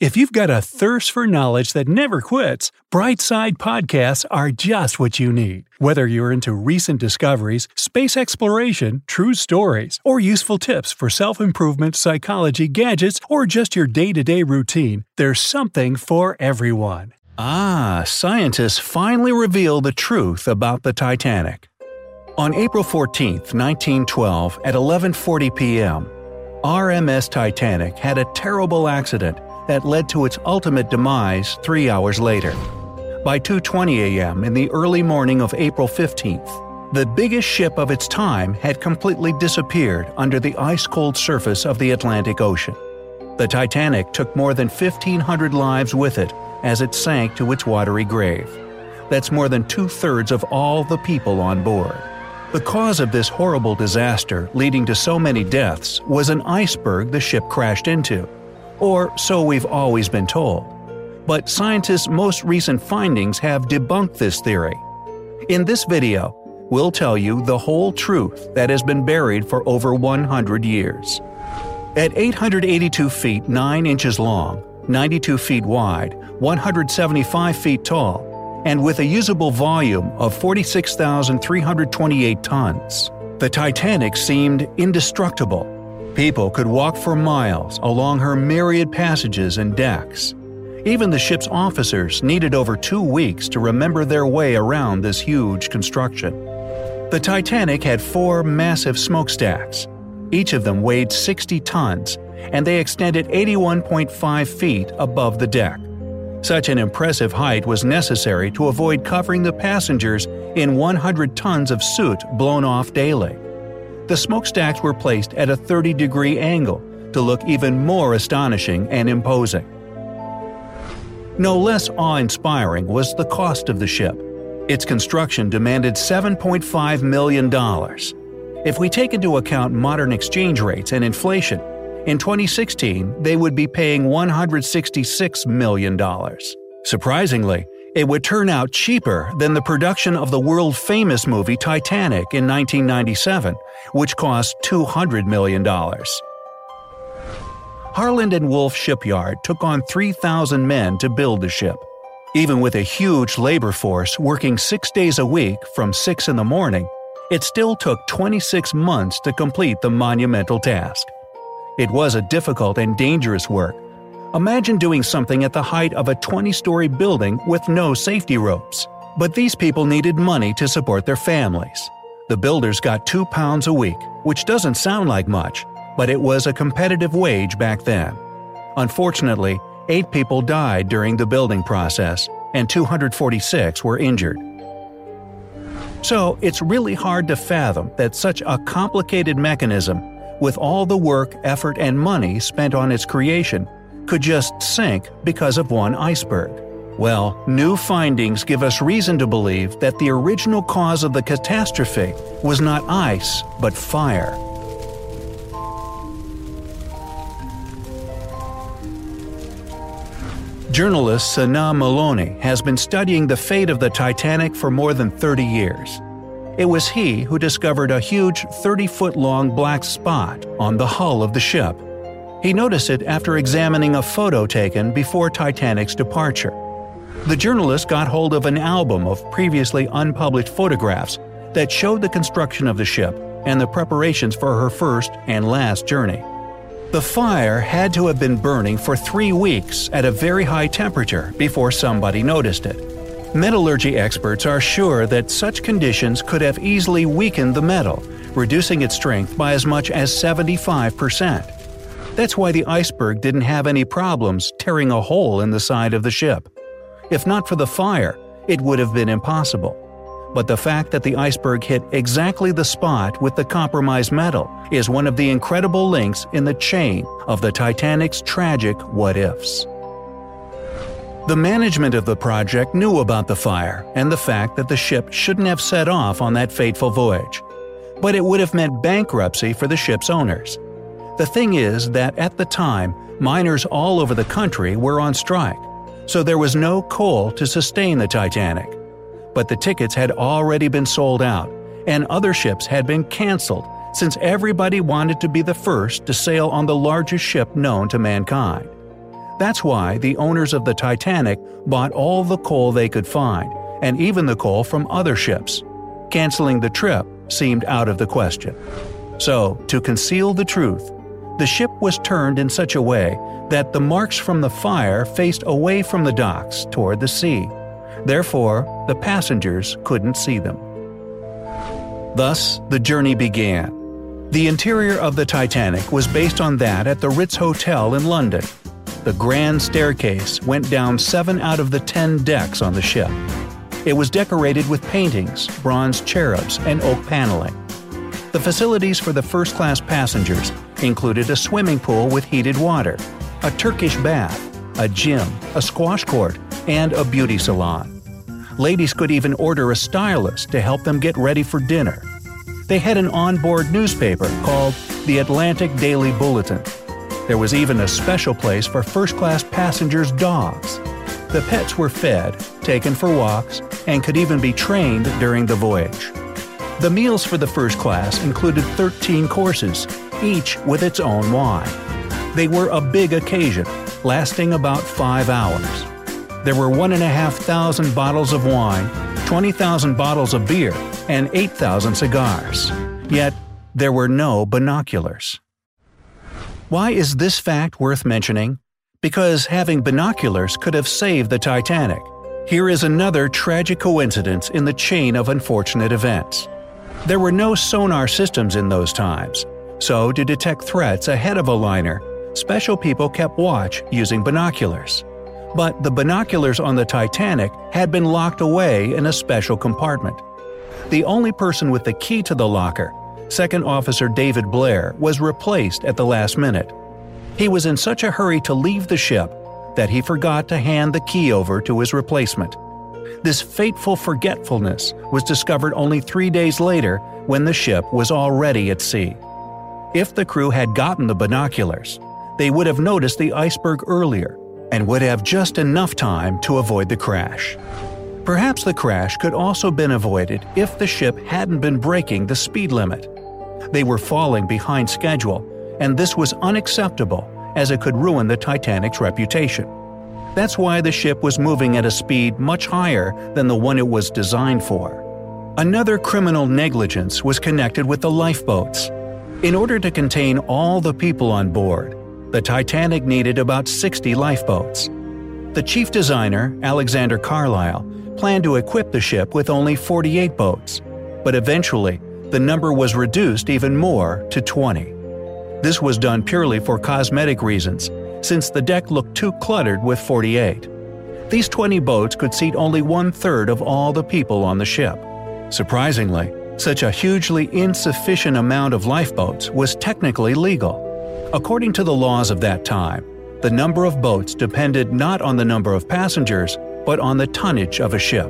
If you've got a thirst for knowledge that never quits, Brightside Podcasts are just what you need. Whether you're into recent discoveries, space exploration, true stories, or useful tips for self-improvement, psychology, gadgets, or just your day-to-day routine, there's something for everyone. Scientists finally reveal the truth about the Titanic. On April 14, 1912, at 11:40 p.m., RMS Titanic had a terrible accident that led to its ultimate demise 3 hours later. By 2:20 a.m. in the early morning of April 15th, the biggest ship of its time had completely disappeared under the ice-cold surface of the Atlantic Ocean. The Titanic took more than 1,500 lives with it as it sank to its watery grave. That's more than 2/3 of all the people on board. The cause of this horrible disaster, leading to so many deaths, was an iceberg the ship crashed into. Or so we've always been told. But scientists' most recent findings have debunked this theory. In this video, we'll tell you the whole truth that has been buried for over 100 years. At 882 feet 9 inches long, 92 feet wide, 175 feet tall, and with a usable volume of 46,328 tons, the Titanic seemed indestructible. People could walk for miles along her myriad passages and decks. Even the ship's officers needed over 2 weeks to remember their way around this huge construction. The Titanic had 4 massive smokestacks. Each of them weighed 60 tons, and they extended 81.5 feet above the deck. Such an impressive height was necessary to avoid covering the passengers in 100 tons of soot blown off daily. The smokestacks were placed at a 30-degree angle to look even more astonishing and imposing. No less awe-inspiring was the cost of the ship. Its construction demanded $7.5 million. If we take into account modern exchange rates and inflation, in 2016 they would be paying $166 million. Surprisingly, it would turn out cheaper than the production of the world-famous movie Titanic in 1997, which cost $200 million. Harland & Wolff Shipyard took on 3,000 men to build the ship. Even with a huge labor force working 6 days a week from 6 in the morning, it still took 26 months to complete the monumental task. It was a difficult and dangerous work. Imagine doing something at the height of a 20-story building with no safety ropes. But these people needed money to support their families. The builders got £2 a week, which doesn't sound like much, but it was a competitive wage back then. Unfortunately, 8 people died during the building process, and 246 were injured. So it's really hard to fathom that such a complicated mechanism, with all the work, effort, and money spent on its creation, could just sink because of one iceberg. Well, new findings give us reason to believe that the original cause of the catastrophe was not ice, but fire. Journalist Sana Maloney has been studying the fate of the Titanic for more than 30 years. It was he who discovered a huge 30-foot-long black spot on the hull of the ship. He noticed it after examining a photo taken before Titanic's departure. The journalist got hold of an album of previously unpublished photographs that showed the construction of the ship and the preparations for her first and last journey. The fire had to have been burning for 3 weeks at a very high temperature before somebody noticed it. Metallurgy experts are sure that such conditions could have easily weakened the metal, reducing its strength by as much as 75%. That's why the iceberg didn't have any problems tearing a hole in the side of the ship. If not for the fire, it would have been impossible. But the fact that the iceberg hit exactly the spot with the compromised metal is one of the incredible links in the chain of the Titanic's tragic what-ifs. The management of the project knew about the fire and the fact that the ship shouldn't have set off on that fateful voyage. But it would have meant bankruptcy for the ship's owners. The thing is that at the time, miners all over the country were on strike, so there was no coal to sustain the Titanic. But the tickets had already been sold out, and other ships had been canceled since everybody wanted to be the first to sail on the largest ship known to mankind. That's why the owners of the Titanic bought all the coal they could find, and even the coal from other ships. Canceling the trip seemed out of the question. So, to conceal the truth, the ship was turned in such a way that the marks from the fire faced away from the docks toward the sea. Therefore, the passengers couldn't see them. Thus, the journey began. The interior of the Titanic was based on that at the Ritz Hotel in London. The grand staircase went down 7 out of the 10 decks on the ship. It was decorated with paintings, bronze cherubs, and oak paneling. The facilities for the first-class passengers included a swimming pool with heated water, a Turkish bath, a gym, a squash court, and a beauty salon. Ladies could even order a stylist to help them get ready for dinner. They had an onboard newspaper called the Atlantic Daily Bulletin. There was even a special place for first-class passengers' dogs. The pets were fed, taken for walks, and could even be trained during the voyage. The meals for the first class included 13 courses, each with its own wine. They were a big occasion, lasting about 5 hours. There were 1,500 bottles of wine, 20,000 bottles of beer, and 8,000 cigars. Yet, there were no binoculars. Why is this fact worth mentioning? Because having binoculars could have saved the Titanic. Here is another tragic coincidence in the chain of unfortunate events. There were no sonar systems in those times, so to detect threats ahead of a liner, special people kept watch using binoculars. But the binoculars on the Titanic had been locked away in a special compartment. The only person with the key to the locker, Second Officer David Blair, was replaced at the last minute. He was in such a hurry to leave the ship that he forgot to hand the key over to his replacement. This fateful forgetfulness was discovered only 3 days later when the ship was already at sea. If the crew had gotten the binoculars, they would have noticed the iceberg earlier and would have just enough time to avoid the crash. Perhaps the crash could also have been avoided if the ship hadn't been breaking the speed limit. They were falling behind schedule, and this was unacceptable as it could ruin the Titanic's reputation. That's why the ship was moving at a speed much higher than the one it was designed for. Another criminal negligence was connected with the lifeboats. In order to contain all the people on board, the Titanic needed about 60 lifeboats. The chief designer, Alexander Carlisle, planned to equip the ship with only 48 boats, but eventually the number was reduced even more to 20. This was done purely for cosmetic reasons, since the deck looked too cluttered with 48. These 20 boats could seat only 1/3 of all the people on the ship. Surprisingly, such a hugely insufficient amount of lifeboats was technically legal. According to the laws of that time, the number of boats depended not on the number of passengers, but on the tonnage of a ship.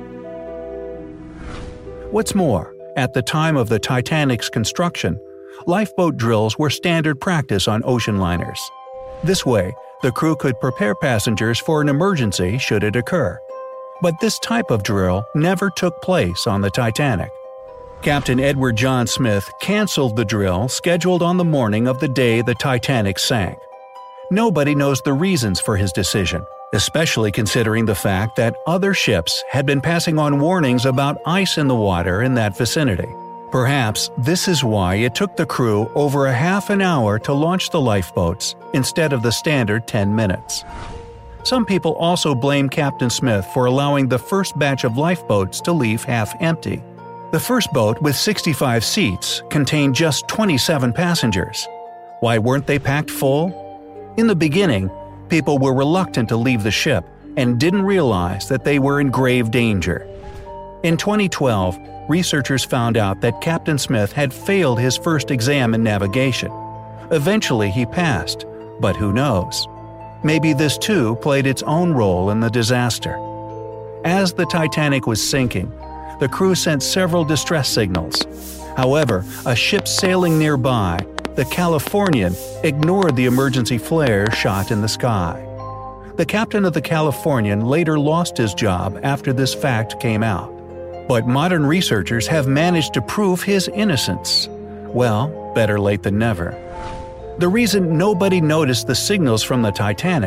What's more, at the time of the Titanic's construction, lifeboat drills were standard practice on ocean liners. This way, the crew could prepare passengers for an emergency should it occur. But this type of drill never took place on the Titanic. Captain Edward John Smith canceled the drill scheduled on the morning of the day the Titanic sank. Nobody knows the reasons for his decision, especially considering the fact that other ships had been passing on warnings about ice in the water in that vicinity. Perhaps this is why it took the crew over a half an hour to launch the lifeboats instead of the standard 10 minutes. Some people also blame Captain Smith for allowing the first batch of lifeboats to leave half empty. The first boat with 65 seats contained just 27 passengers. Why weren't they packed full? In the beginning, people were reluctant to leave the ship and didn't realize that they were in grave danger. In 2012, researchers found out that Captain Smith had failed his first exam in navigation. Eventually he passed, but who knows? Maybe this too played its own role in the disaster. As the Titanic was sinking, the crew sent several distress signals. However, a ship sailing nearby, the Californian, ignored the emergency flare shot in the sky. The captain of the Californian later lost his job after this fact came out. But modern researchers have managed to prove his innocence. Well, better late than never. The reason nobody noticed the signals from the Titanic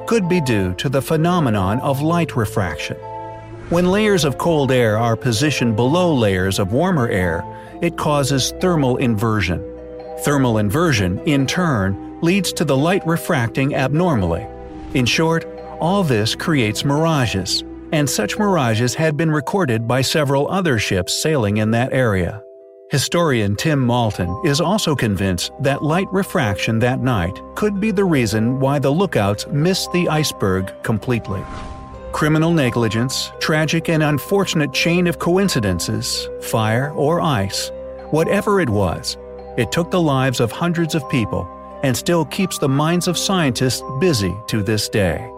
could be due to the phenomenon of light refraction. When layers of cold air are positioned below layers of warmer air, it causes thermal inversion. Thermal inversion, in turn, leads to the light refracting abnormally. In short, all this creates mirages, and such mirages had been recorded by several other ships sailing in that area. Historian Tim Malton is also convinced that light refraction that night could be the reason why the lookouts missed the iceberg completely. Criminal negligence, tragic and unfortunate chain of coincidences, fire or ice, whatever it was, it took the lives of hundreds of people and still keeps the minds of scientists busy to this day.